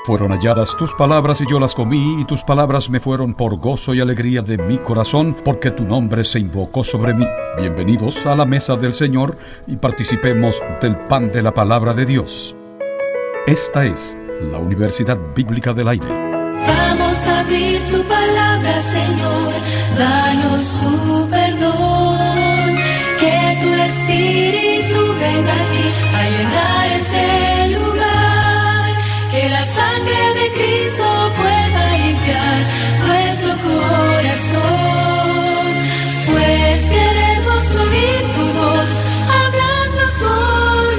Fueron halladas tus palabras y yo las comí, y tus palabras me fueron por gozo y alegría de mi corazón, porque tu nombre se invocó sobre mí. Bienvenidos a la mesa del Señor y participemos del pan de la palabra de Dios. Esta es la Universidad Bíblica del Aire. Vamos a abrir tu palabra, Señor, danos tu perdón, que tu Espíritu venga aquí a llenar este lugar, que la sangre de Cristo pueda limpiar nuestro corazón, pues queremos oír tu voz hablando con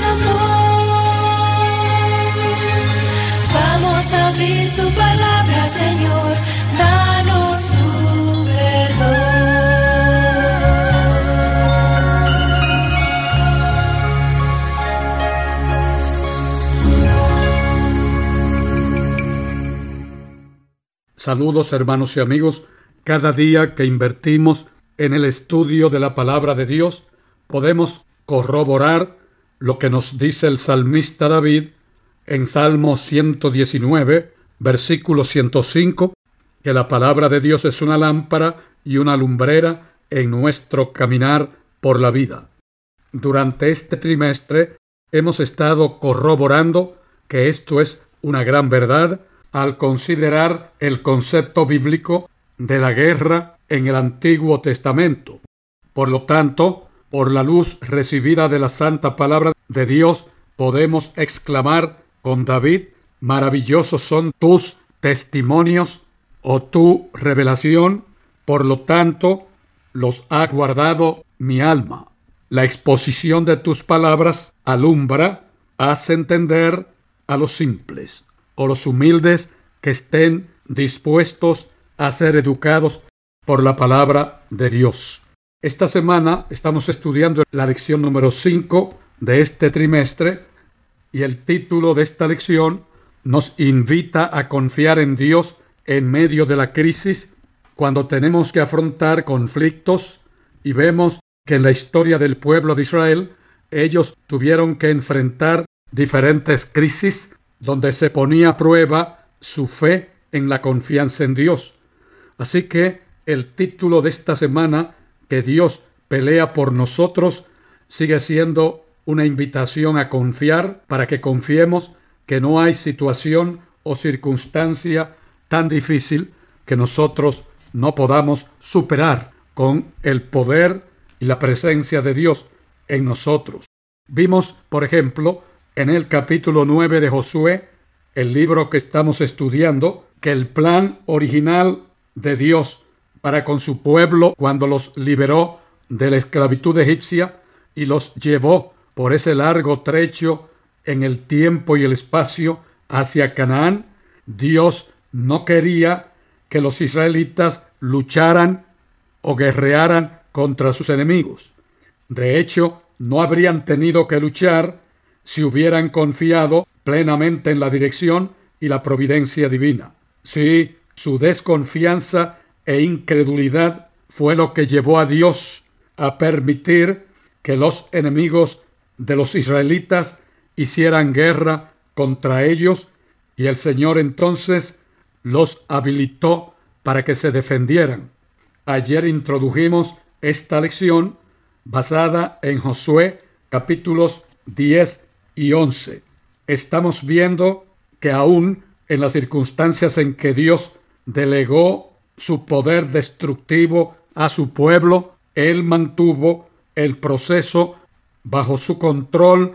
amor. Vamos a abrir tu palabra, Señor, danos tu Saludos, hermanos y amigos. Cada día que invertimos en el estudio de la palabra de Dios, podemos corroborar lo que nos dice el salmista David en Salmo 119, versículo 105, que la palabra de Dios es una lámpara y una lumbrera en nuestro caminar por la vida. Durante este trimestre hemos estado corroborando que esto es una gran verdad al considerar el concepto bíblico de la guerra en el Antiguo Testamento. Por lo tanto, por la luz recibida de la santa palabra de Dios, podemos exclamar con David: maravillosos son tus testimonios o tu revelación, por lo tanto, los ha guardado mi alma. La exposición de tus palabras alumbra, hace entender a los simples o los humildes que estén dispuestos a ser educados por la palabra de Dios. Esta semana estamos estudiando la lección número 5 de este trimestre y el título de esta lección nos invita a confiar en Dios en medio de la crisis cuando tenemos que afrontar conflictos, y vemos que en la historia del pueblo de Israel ellos tuvieron que enfrentar diferentes crisis donde se ponía a prueba su fe en la confianza en Dios. Así que el título de esta semana, que Dios pelea por nosotros, sigue siendo una invitación a confiar, para que confiemos que no hay situación o circunstancia tan difícil que nosotros no podamos superar con el poder y la presencia de Dios en nosotros. Vimos, por ejemplo, en el capítulo 9 de Josué, el libro que estamos estudiando, que el plan original de Dios para con su pueblo cuando los liberó de la esclavitud egipcia y los llevó por ese largo trecho en el tiempo y el espacio hacia Canaán, Dios no quería que los israelitas lucharan o guerrearan contra sus enemigos. De hecho, no habrían tenido que luchar si hubieran confiado plenamente en la dirección y la providencia divina. Sí, su desconfianza e incredulidad fue lo que llevó a Dios a permitir que los enemigos de los israelitas hicieran guerra contra ellos, y el Señor entonces los habilitó para que se defendieran. Ayer introdujimos esta lección basada en Josué capítulos 10 y 11. Estamos viendo que aún en las circunstancias en que Dios delegó su poder destructivo a su pueblo, Él mantuvo el proceso bajo su control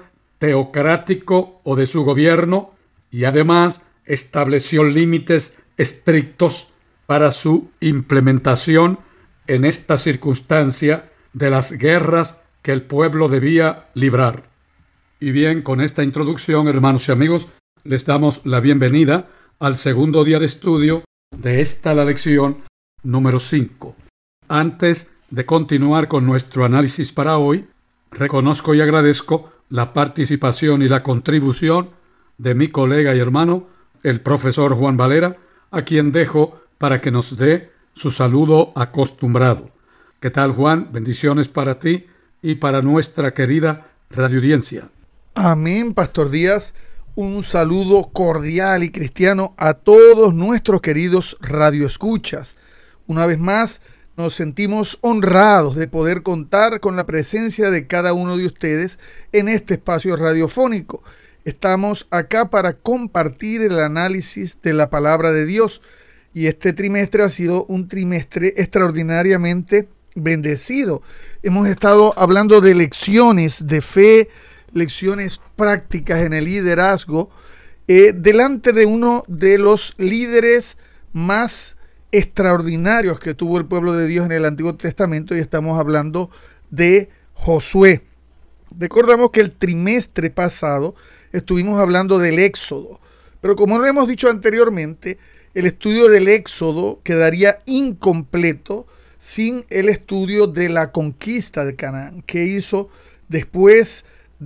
teocrático o de su gobierno, y además estableció límites estrictos para su implementación en esta circunstancia de las guerras que el pueblo debía librar. Y bien, con esta introducción, hermanos y amigos, les damos la bienvenida al segundo día de estudio de esta la lección número 5. Antes de continuar con nuestro análisis para hoy, reconozco y agradezco la participación y la contribución de mi colega y hermano, el profesor Juan Valera, a quien dejo para que nos dé su saludo acostumbrado. ¿Qué tal, Juan? Bendiciones para ti y para nuestra querida radioaudiencia. Amén, Pastor Díaz. Un saludo cordial y cristiano a todos nuestros queridos radioescuchas. Una vez más, nos sentimos honrados de poder contar con la presencia de cada uno de ustedes en este espacio radiofónico. Estamos acá para compartir el análisis de la palabra de Dios y este trimestre ha sido un trimestre extraordinariamente bendecido. Hemos estado hablando de lecciones de fe, lecciones prácticas en el liderazgo, delante de uno de los líderes más extraordinarios que tuvo el pueblo de Dios en el Antiguo Testamento, y estamos hablando de Josué. Recordamos que el trimestre pasado estuvimos hablando del Éxodo, pero como lo hemos dicho anteriormente, el estudio del Éxodo quedaría incompleto sin el estudio de la conquista de Canaán, que hizo después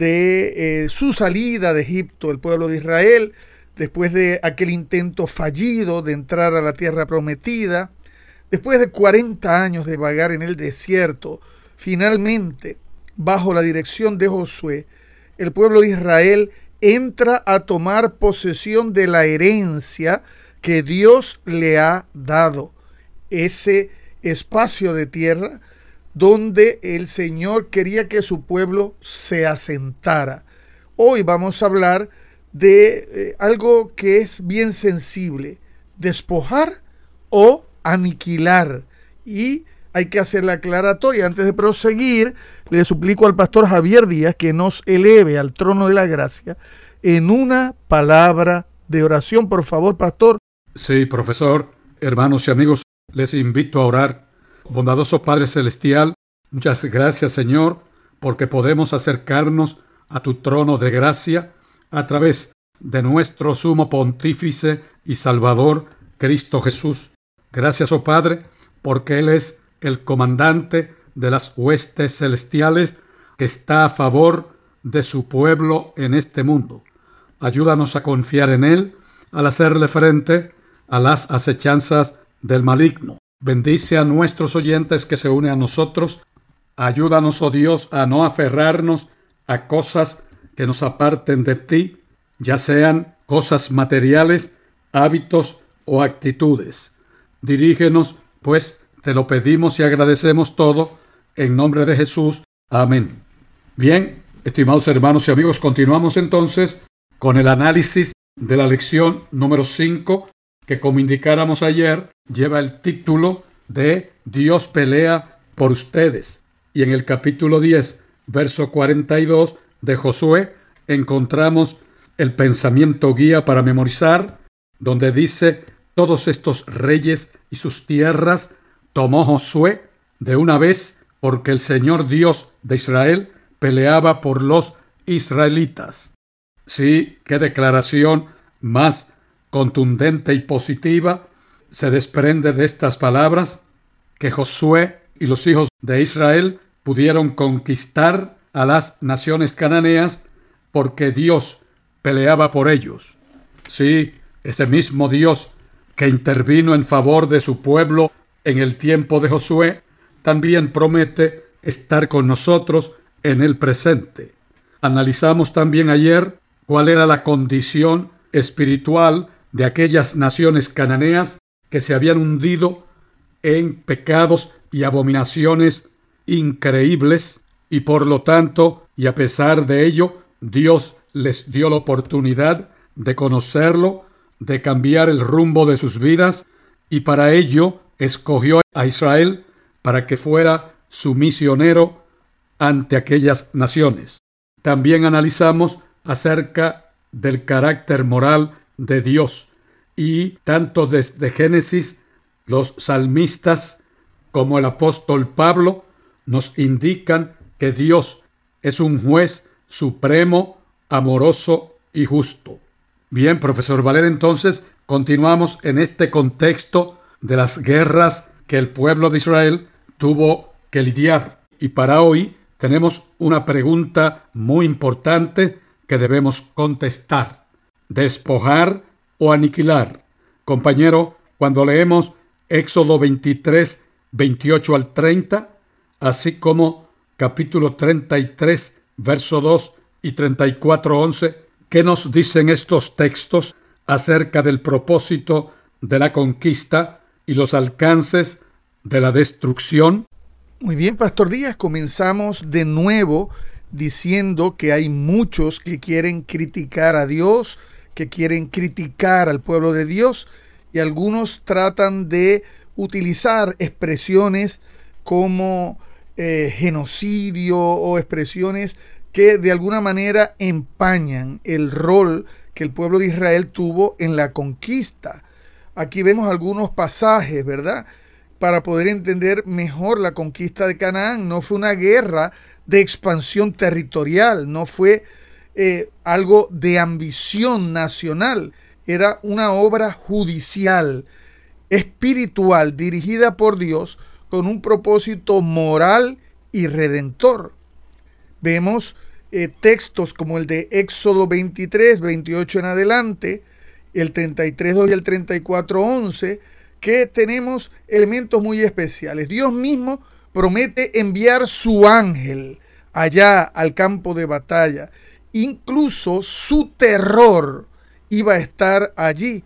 de su salida de Egipto el pueblo de Israel, después de aquel intento fallido de entrar a la tierra prometida, después de 40 años de vagar en el desierto. Finalmente, bajo la dirección de Josué, el pueblo de Israel entra a tomar posesión de la herencia que Dios le ha dado, ese espacio de tierra donde el Señor quería que su pueblo se asentara. Hoy vamos a hablar de algo que es bien sensible: despojar o aniquilar. Y hay que hacer la aclaratoria. Antes de proseguir, le suplico al pastor Javier Díaz que nos eleve al trono de la gracia en una palabra de oración. Por favor, pastor. Sí, profesor, hermanos y amigos, les invito a orar. Bondadoso Padre Celestial, muchas gracias, Señor, porque podemos acercarnos a tu trono de gracia a través de nuestro sumo pontífice y salvador, Cristo Jesús. Gracias, oh Padre, porque Él es el comandante de las huestes celestiales que está a favor de su pueblo en este mundo. Ayúdanos a confiar en Él al hacerle frente a las acechanzas del maligno. Bendice a nuestros oyentes que se unen a nosotros. Ayúdanos, oh Dios, a no aferrarnos a cosas que nos aparten de ti, ya sean cosas materiales, hábitos o actitudes. Dirígenos, pues te lo pedimos y agradecemos todo en nombre de Jesús. Amén. Bien, estimados hermanos y amigos, continuamos entonces con el análisis de la lección número 5, que, como indicáramos ayer, lleva el título de Dios pelea por ustedes. Y en el capítulo 10, verso 42 de Josué, encontramos el pensamiento guía para memorizar, donde dice: todos estos reyes y sus tierras tomó Josué de una vez, porque el Señor Dios de Israel peleaba por los israelitas. Sí, qué declaración más contundente y positiva se desprende de estas palabras: que Josué y los hijos de Israel pudieron conquistar a las naciones cananeas porque Dios peleaba por ellos. Sí, ese mismo Dios que intervino en favor de su pueblo en el tiempo de Josué, también promete estar con nosotros en el presente. Analizamos también ayer cuál era la condición espiritual de aquellas naciones cananeas que se habían hundido en pecados y abominaciones increíbles, y por lo tanto, y a pesar de ello, Dios les dio la oportunidad de conocerlo, de cambiar el rumbo de sus vidas, y para ello escogió a Israel para que fuera su misionero ante aquellas naciones. También analizamos acerca del carácter moral de Dios, y tanto desde Génesis, los salmistas como el apóstol Pablo nos indican que Dios es un juez supremo, amoroso y justo. Bien, profesor Valer, entonces continuamos en este contexto de las guerras que el pueblo de Israel tuvo que lidiar. Y para hoy tenemos una pregunta muy importante que debemos contestar: ¿despojar o aniquilar? Compañero, cuando leemos Éxodo 23, 28 al 30, así como capítulo 33, verso 2 y 34, 11, ¿Qué nos dicen estos textos acerca del propósito de la conquista y los alcances de la destrucción? Muy bien, Pastor Díaz, comenzamos de nuevo diciendo que hay muchos que quieren criticar a Dios, que quieren criticar al pueblo de Dios, y algunos tratan de utilizar expresiones como genocidio o expresiones que de alguna manera empañan el rol que el pueblo de Israel tuvo en la conquista. Aquí vemos algunos pasajes, ¿verdad?, para poder entender mejor la conquista de Canaán. No fue una guerra de expansión territorial, no fue algo de ambición nacional, era una obra judicial, espiritual, dirigida por Dios con un propósito moral y redentor. Vemos textos como el de Éxodo 23, 28 en adelante, el 33:2 y el 34:11, que tenemos elementos muy especiales. Dios mismo promete enviar su ángel allá al campo de batalla. Incluso su terror iba a estar allí.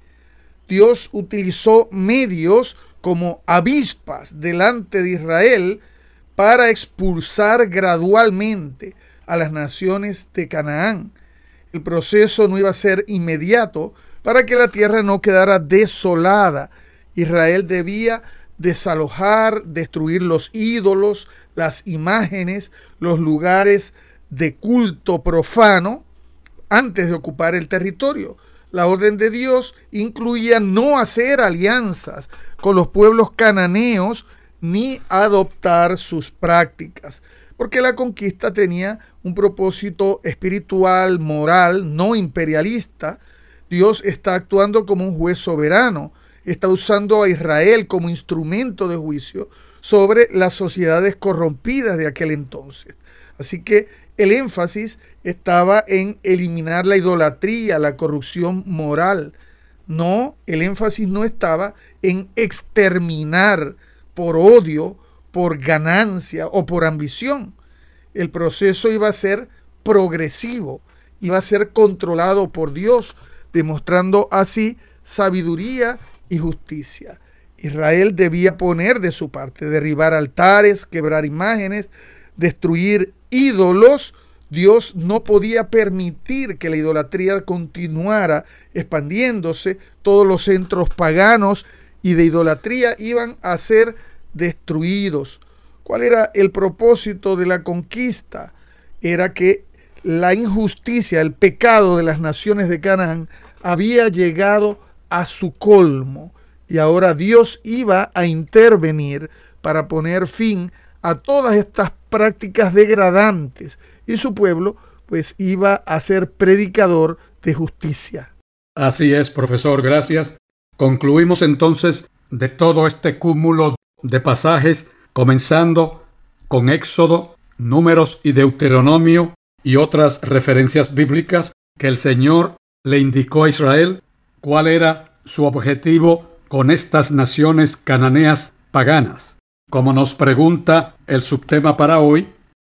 Dios utilizó medios como avispas delante de Israel para expulsar gradualmente a las naciones de Canaán. El proceso no iba a ser inmediato para que la tierra no quedara desolada. Israel debía desalojar, destruir los ídolos, las imágenes, los lugares de culto profano antes de ocupar el territorio. La orden de Dios incluía no hacer alianzas con los pueblos cananeos ni adoptar sus prácticas, porque la conquista tenía un propósito espiritual, moral, no imperialista. Dios está actuando como un juez soberano, está usando a Israel como instrumento de juicio sobre las sociedades corrompidas de aquel entonces. Así que el énfasis estaba en eliminar la idolatría, la corrupción moral. No, el énfasis no estaba en exterminar por odio, por ganancia o por ambición. El proceso iba a ser progresivo, iba a ser controlado por Dios, demostrando así sabiduría y justicia. Israel debía poner de su parte, derribar altares, quebrar imágenes, destruir ídolos. Dios no podía permitir que la idolatría continuara expandiéndose. Todos los centros paganos y de idolatría iban a ser destruidos. ¿Cuál era el propósito de la conquista? Era que la injusticia, el pecado de las naciones de Canaán había llegado a su colmo, y ahora Dios iba a intervenir para poner fin a todas estas prácticas degradantes, y su pueblo pues iba a ser predicador de justicia. Así es, profesor, gracias. Concluimos entonces de todo este cúmulo de pasajes, comenzando con Éxodo, Números y Deuteronomio y otras referencias bíblicas, que el Señor le indicó a Israel cuál era su objetivo con estas naciones cananeas paganas. Como nos pregunta el subtema para hoy,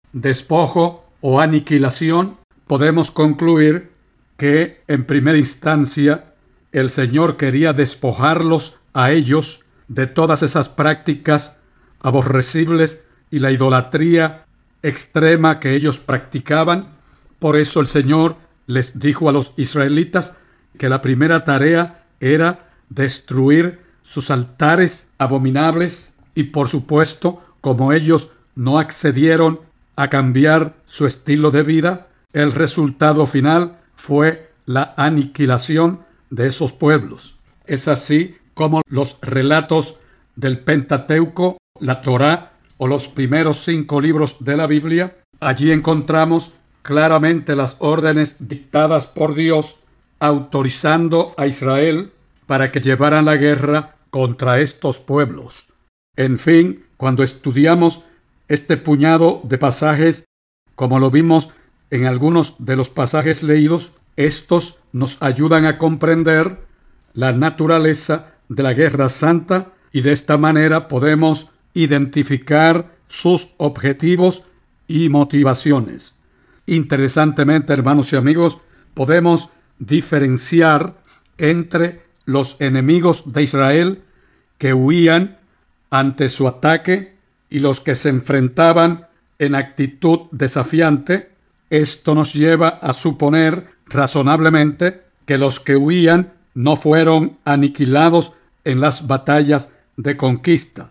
despojo o aniquilación, podemos concluir que en primera instancia el Señor quería despojarlos a ellos de todas esas prácticas aborrecibles y la idolatría extrema que ellos practicaban. Por eso el Señor les dijo a los israelitas que la primera tarea era destruir sus altares abominables, y por supuesto, como ellos no accedieron a cambiar su estilo de vida, el resultado final fue la aniquilación de esos pueblos. Es así como los relatos del Pentateuco, la Torá o los primeros 5 libros de la Biblia, allí encontramos claramente las órdenes dictadas por Dios, autorizando a Israel para que llevaran la guerra contra estos pueblos. En fin, cuando estudiamos este puñado de pasajes, como lo vimos en algunos de los pasajes leídos, estos nos ayudan a comprender la naturaleza de la guerra santa, y de esta manera podemos identificar sus objetivos y motivaciones. Interesantemente, hermanos y amigos, podemos diferenciar entre los enemigos de Israel que huían ante su ataque y los que se enfrentaban en actitud desafiante. Esto nos lleva a suponer razonablemente que los que huían no fueron aniquilados en las batallas de conquista.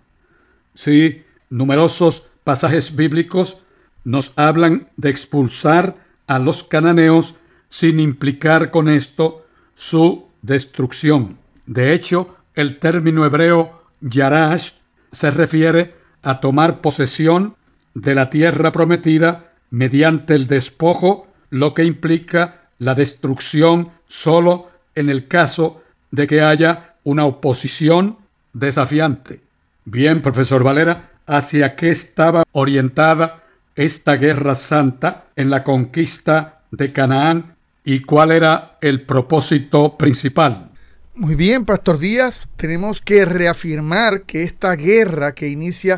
Sí, numerosos pasajes bíblicos nos hablan de expulsar a los cananeos sin implicar con esto su destrucción. De hecho, el término hebreo yarash se refiere a tomar posesión de la tierra prometida mediante el despojo, lo que implica la destrucción solo en el caso de que haya una oposición desafiante. Bien, profesor Valera, ¿hacia qué estaba orientada esta guerra santa en la conquista de Canaán y cuál era el propósito principal? Muy bien, Pastor Díaz, tenemos que reafirmar que esta guerra que inicia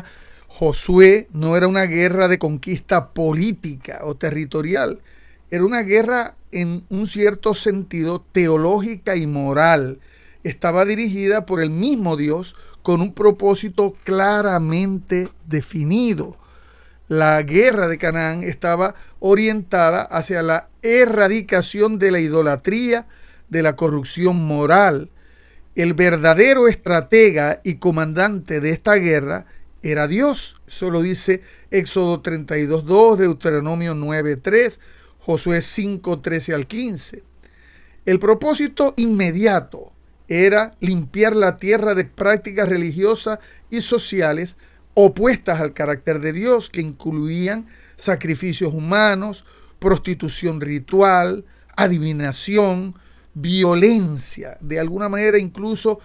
Josué no era una guerra de conquista política o territorial, era una guerra en un cierto sentido teológica y moral. Estaba dirigida por el mismo Dios con un propósito claramente definido. La guerra de Canaán estaba orientada hacia la erradicación de la idolatría, de la corrupción moral. El verdadero estratega y comandante de esta guerra era Dios. Eso lo dice Éxodo 32:2, Deuteronomio 9:3, Josué 5:13 al 15. El propósito inmediato era limpiar la tierra de prácticas religiosas y sociales opuestas al carácter de Dios, que incluían sacrificios humanos, prostitución ritual, adivinación, violencia, de alguna manera incluso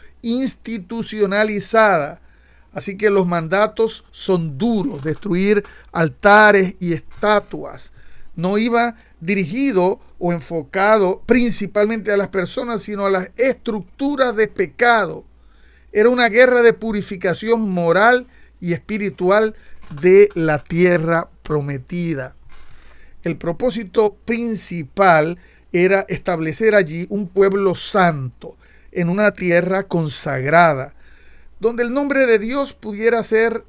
institucionalizada. Así que los mandatos son duros: destruir altares y estatuas. No iba dirigido o enfocado principalmente a las personas, sino a las estructuras de pecado. Era una guerra de purificación moral y espiritual de la tierra prometida. El propósito principal era establecer allí un pueblo santo en una tierra consagrada, donde el nombre de Dios pudiera ser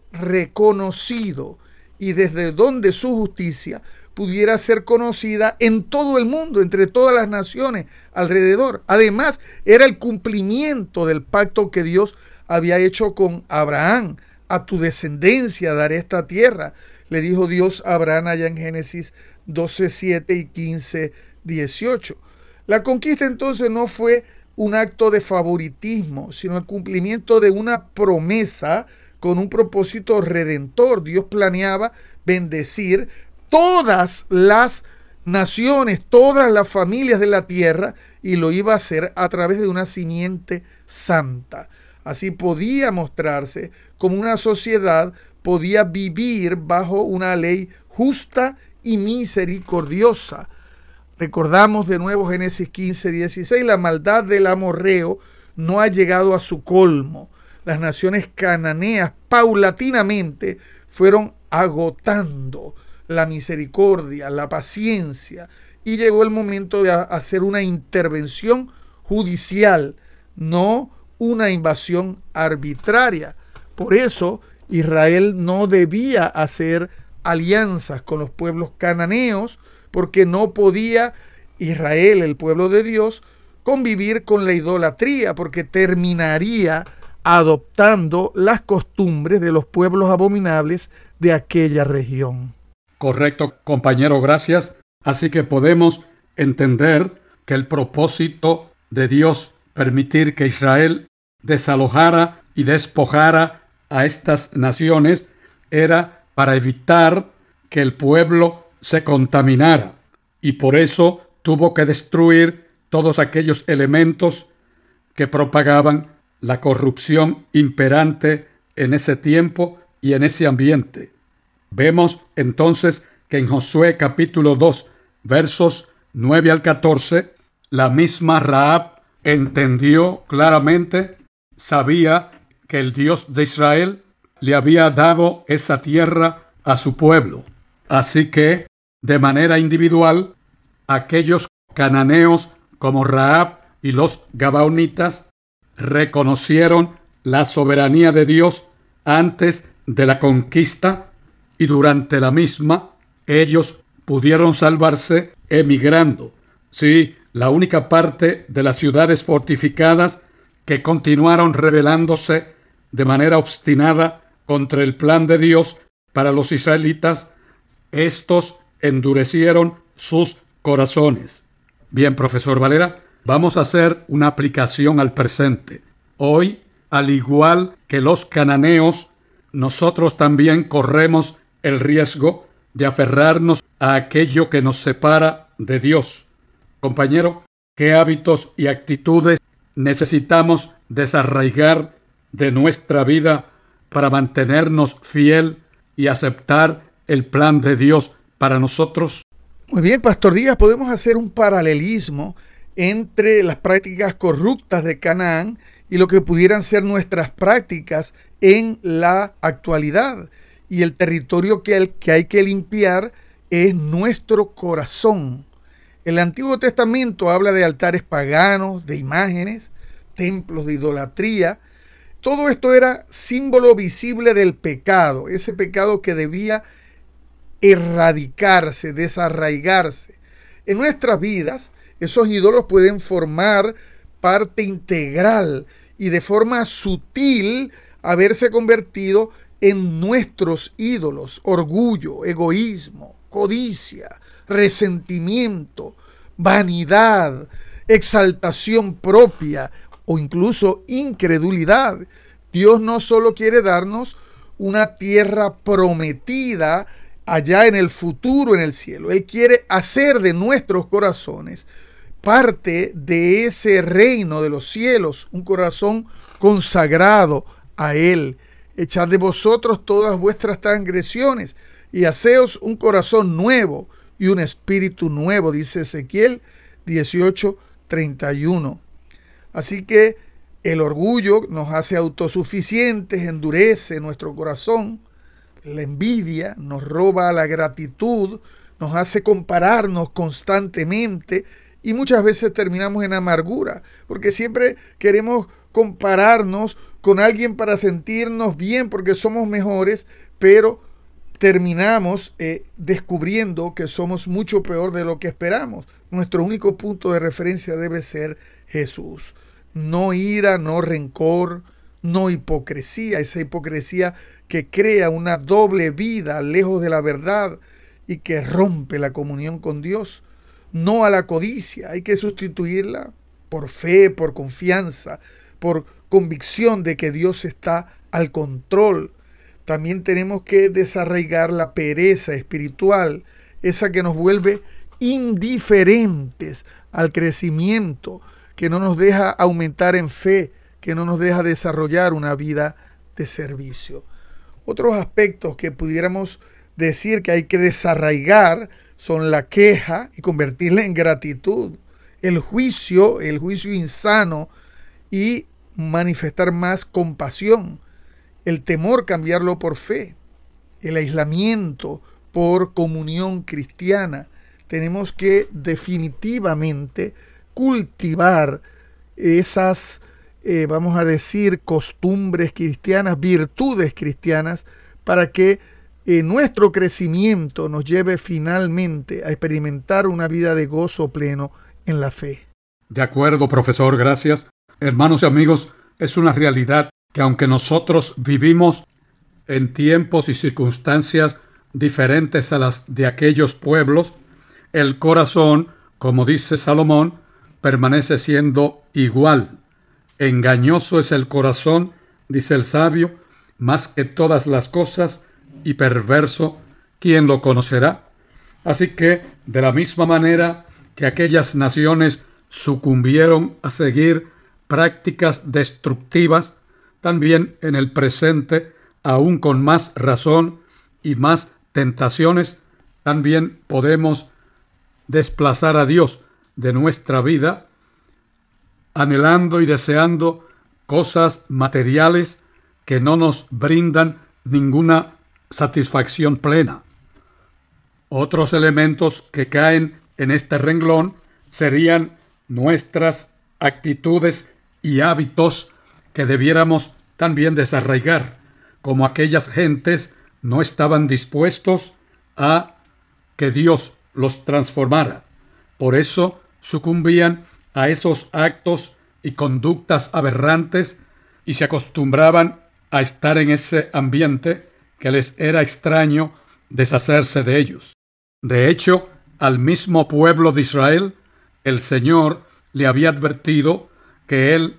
reconocido y desde donde su justicia pudiera ser conocida en todo el mundo, entre todas las naciones alrededor. Además, era el cumplimiento del pacto que Dios había hecho con Abraham. A tu descendencia daré esta tierra, le dijo Dios a Abraham allá en Génesis 12:7 y 15:18. La conquista entonces no fue un acto de favoritismo, sino el cumplimiento de una promesa con un propósito redentor. Dios planeaba bendecir todas las naciones, todas las familias de la tierra, y lo iba a hacer a través de una simiente santa. Así podía mostrarse como una sociedad podía vivir bajo una ley justa y misericordiosa. Recordamos de nuevo Génesis 15:16, la maldad del amorreo no ha llegado a su colmo. Las naciones cananeas paulatinamente fueron agotando la misericordia, la paciencia, y llegó el momento de hacer una intervención judicial, no una invasión arbitraria. Por eso Israel no debía hacer alianzas con los pueblos cananeos, porque no podía Israel, el pueblo de Dios, convivir con la idolatría, porque terminaría adoptando las costumbres de los pueblos abominables de aquella región. Correcto, compañero, gracias. Así que podemos entender que el propósito de Dios permitir que Israel desalojara y despojara a estas naciones era para evitar que el pueblo se contaminara, y por eso tuvo que destruir todos aquellos elementos que propagaban la corrupción imperante en ese tiempo y en ese ambiente. Vemos entonces que en Josué capítulo 2, versos 9 al 14, la misma Rahab entendió claramente, sabía que el Dios de Israel le había dado esa tierra a su pueblo. Así que, de manera individual, aquellos cananeos como Rahab y los gabaonitas reconocieron la soberanía de Dios antes de la conquista y durante la misma ellos pudieron salvarse emigrando. Sí, la única parte de las ciudades fortificadas que continuaron rebelándose de manera obstinada contra el plan de Dios para los israelitas, estos endurecieron sus corazones. Bien, profesor Valera, vamos a hacer una aplicación al presente. Hoy, al igual que los cananeos, nosotros también corremos el riesgo de aferrarnos a aquello que nos separa de Dios. Compañero, ¿qué hábitos y actitudes necesitamos desarraigar de nuestra vida para mantenernos fiel y aceptar el plan de Dios para nosotros? Muy bien, Pastor Díaz, podemos hacer un paralelismo entre las prácticas corruptas de Canaán y lo que pudieran ser nuestras prácticas en la actualidad. Y el territorio que hay que limpiar es nuestro corazón. El Antiguo Testamento habla de altares paganos, de imágenes, templos de idolatría. Todo esto era símbolo visible del pecado, ese pecado que debía erradicarse, desarraigarse. En nuestras vidas, esos ídolos pueden formar parte integral y de forma sutil haberse convertido en nuestros ídolos: orgullo, egoísmo, codicia, resentimiento, vanidad, exaltación propia o incluso incredulidad. Dios no solo quiere darnos una tierra prometida allá en el futuro, en el cielo. Él quiere hacer de nuestros corazones parte de ese reino de los cielos, un corazón consagrado a Él. Echad de vosotros todas vuestras transgresiones y haceos un corazón nuevo y un espíritu nuevo, dice Ezequiel 18:31. Así que el orgullo nos hace autosuficientes, endurece nuestro corazón. La envidia nos roba la gratitud, nos hace compararnos constantemente y muchas veces terminamos en amargura, porque siempre queremos compararnos con alguien para sentirnos bien porque somos mejores, pero terminamos descubriendo que somos mucho peor de lo que esperamos. Nuestro único punto de referencia debe ser Jesús. No ira, no rencor, no hipocresía, esa hipocresía que crea una doble vida lejos de la verdad y que rompe la comunión con Dios. No a la codicia, hay que sustituirla por fe, por confianza, por convicción de que Dios está al control. También tenemos que desarraigar la pereza espiritual, esa que nos vuelve indiferentes al crecimiento, que no nos deja aumentar en fe, que no nos deja desarrollar una vida de servicio. Otros aspectos que pudiéramos decir que hay que desarraigar son la queja y convertirla en gratitud, el juicio insano y manifestar más compasión, el temor cambiarlo por fe, el aislamiento por comunión cristiana. Tenemos que definitivamente cultivar esas, vamos a decir, costumbres cristianas, virtudes cristianas, para que nuestro crecimiento nos lleve finalmente a experimentar una vida de gozo pleno en la fe. De acuerdo, profesor, gracias. Hermanos y amigos, es una realidad que aunque nosotros vivimos en tiempos y circunstancias diferentes a las de aquellos pueblos, el corazón, como dice Salomón, permanece siendo igual. Engañoso es el corazón, dice el sabio, más que todas las cosas, y perverso, ¿quién lo conocerá? Así que, de la misma manera que aquellas naciones sucumbieron a seguir prácticas destructivas, también en el presente, aún con más razón y más tentaciones, también podemos desplazar a Dios de nuestra vida, anhelando y deseando cosas materiales que no nos brindan ninguna satisfacción plena. Otros elementos que caen en este renglón serían nuestras actitudes y hábitos que debiéramos también desarraigar, como aquellas gentes no estaban dispuestos a que Dios los transformara. Por eso sucumbían a esos actos y conductas aberrantes y se acostumbraban a estar en ese ambiente que les era extraño deshacerse de ellos. De hecho, al mismo pueblo de Israel, el Señor le había advertido que él,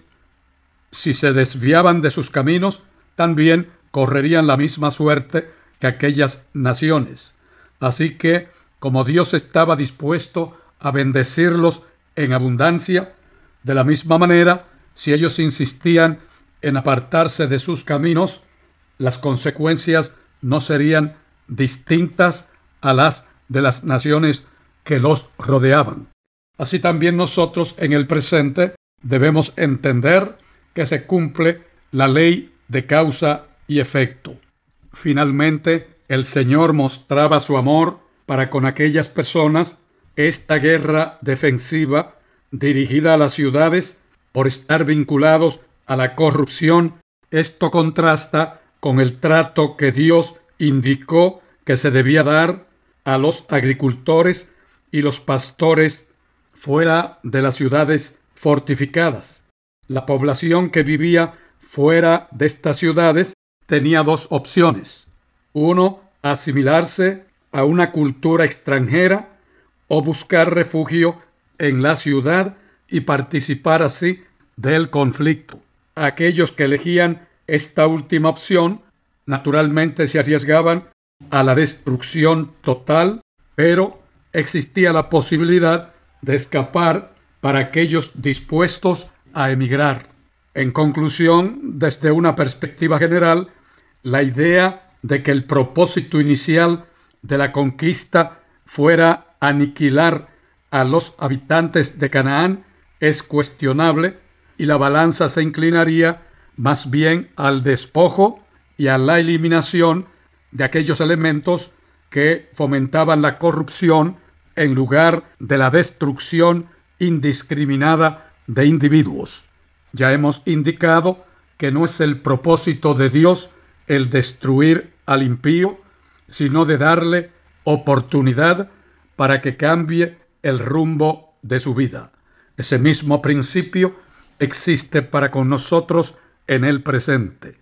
si se desviaban de sus caminos, también correrían la misma suerte que aquellas naciones. Así que, como Dios estaba dispuesto a bendecirlos en abundancia, de la misma manera, si ellos insistían en apartarse de sus caminos, las consecuencias no serían distintas a las de las naciones que los rodeaban. Así también nosotros en el presente debemos entender que se cumple la ley de causa y efecto. Finalmente, el Señor mostraba su amor para con aquellas personas. Esta guerra defensiva dirigida a las ciudades por estar vinculados a la corrupción, esto contrasta con el trato que Dios indicó que se debía dar a los agricultores y los pastores fuera de las ciudades fortificadas. La población que vivía fuera de estas ciudades tenía dos opciones. Uno, asimilarse a una cultura extranjera o buscar refugio en la ciudad y participar así del conflicto. Aquellos que elegían esta última opción naturalmente se arriesgaban a la destrucción total, pero existía la posibilidad de escapar para aquellos dispuestos a emigrar. En conclusión, desde una perspectiva general, la idea de que el propósito inicial de la conquista fuera aniquilar a los habitantes de Canaán es cuestionable y la balanza se inclinaría más bien al despojo y a la eliminación de aquellos elementos que fomentaban la corrupción en lugar de la destrucción indiscriminada de individuos. Ya hemos indicado que no es el propósito de Dios el destruir al impío, sino de darle oportunidad para que cambie el rumbo de su vida. Ese mismo principio existe para con nosotros en el presente.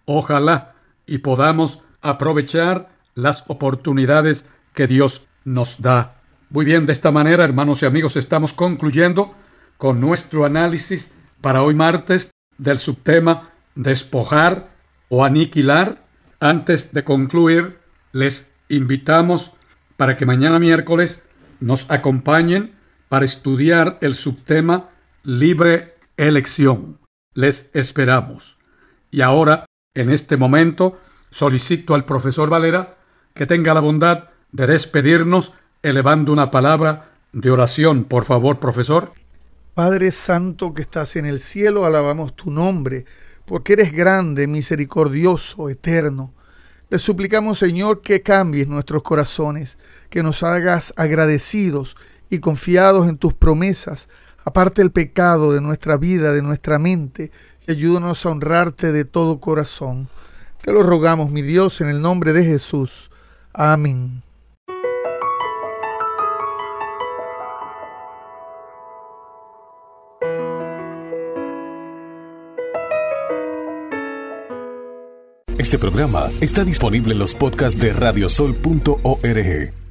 Ojalá y podamos aprovechar las oportunidades que Dios nos da. Muy bien, de esta manera, hermanos y amigos, estamos concluyendo con nuestro análisis para hoy martes del subtema despojar o aniquilar. Antes de concluir, les invitamos para que mañana miércoles nos acompañen para estudiar el subtema libre elección. Les esperamos. Y ahora, en este momento, solicito al profesor Valera que tenga la bondad de despedirnos elevando una palabra de oración. Por favor, profesor. Padre Santo que estás en el cielo, alabamos tu nombre, porque eres grande, misericordioso, eterno. Te suplicamos, Señor, que cambies nuestros corazones, que nos hagas agradecidos y confiados en tus promesas. Aparte el pecado de nuestra vida, de nuestra mente, y ayúdanos a honrarte de todo corazón. Te lo rogamos, mi Dios, en el nombre de Jesús. Amén. Este programa está disponible en los podcasts de radiosol.org.